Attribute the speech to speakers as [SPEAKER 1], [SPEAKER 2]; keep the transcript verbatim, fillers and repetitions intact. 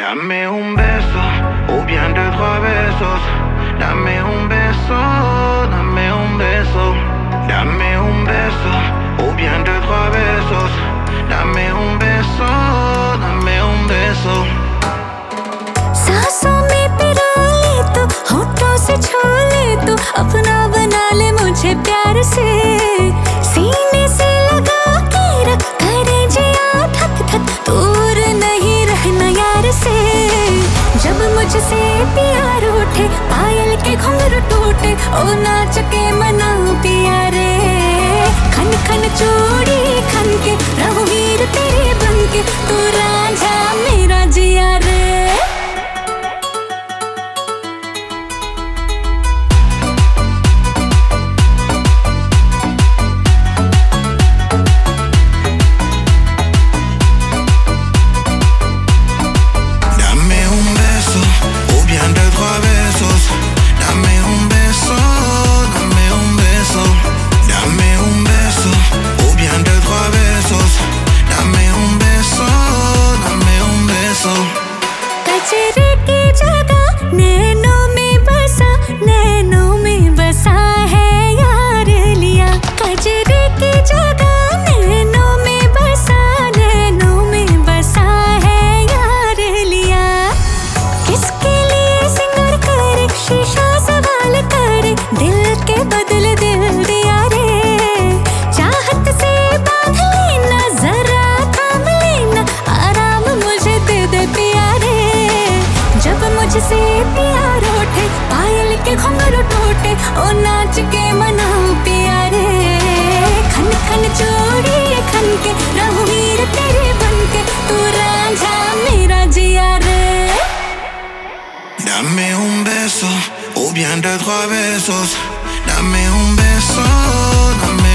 [SPEAKER 1] Dame un beso, o bien deux, trois besos. Dame un beso, dame un beso. Dame un beso, o bien deux, trois besos. Dame un beso, dame un beso.
[SPEAKER 2] सांसों में पिरो ले तो, होठों से छू ले तो, अपना बना ले मुझे प्यार से। सीने से लगा के रख, करे जिया थक थक, दूर नहीं रहना यार से। जब मुझसे प्यार उठे, पायल के घुंघरू टूटे, ओ नाच के मनाऊं पिया रे। खन खन चूड़ी खन के रहूं हीर तेरे बन के, तू रांझा मेरा जिया रे। कचरे की जगह नैनों में बसा, नैनों में बसा है यार लिया। कचरे की जगह नैनों में बसा, नैनों में बसा है यार लिया। किसके लिए सिंगर करे, शीशा सवाल करे, दिल के बदले दिल दिया रे। चाहत से बांध लेना, जरा थाम लेना, आराम मुझे दे दे पिया रे। जब मुझसे प्यार उठे, पायल के घुंघरू टूटे, ओ नाच के मनाऊं पिया रे। खन खन चूड़ी खन के रहूं हीर तेरे बन के, तू रांझा मेरा जिया रे।
[SPEAKER 1] Dame un beso, o bien deux, trois besos. Dame un beso, dame